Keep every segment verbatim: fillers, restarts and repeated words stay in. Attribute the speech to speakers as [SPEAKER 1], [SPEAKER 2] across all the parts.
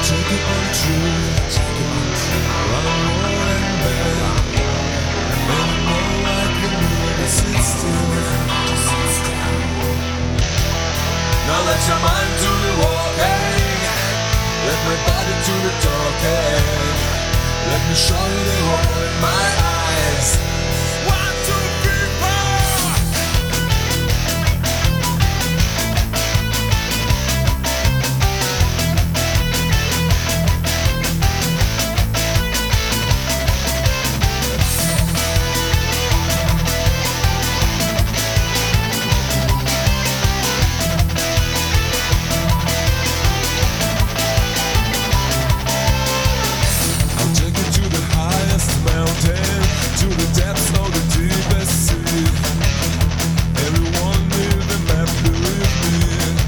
[SPEAKER 1] take it all true. One more and better. And more I can never sit still. Now let your mind do the walking. Let my body do the talking. Let me show you the world in my eyes. One, two, three, four. I'll take you to the highest mountain, to the depths of the deepest sea. Everyone near the map with me.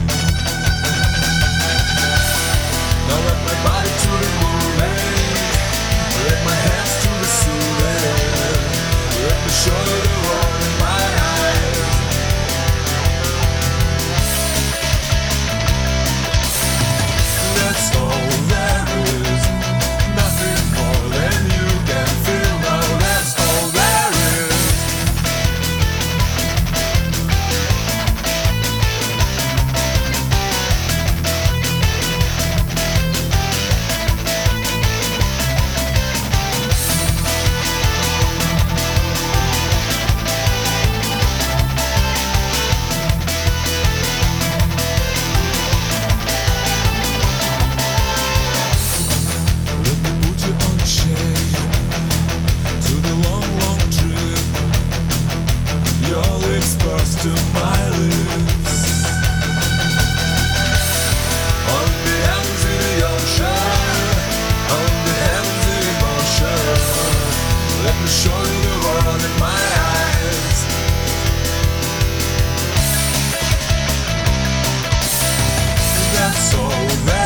[SPEAKER 1] Now let my body to the moving, let my hands to the soothing. Let me show you the world in my eyes. That's all there is. Nothing more than you can feel now. That's all there is. Let me put you on chain to the long, long trip. Your lips burst to my lips. On the hands in the ocean, on the hands in emotion. Let me show you the world in my eyes. That's all that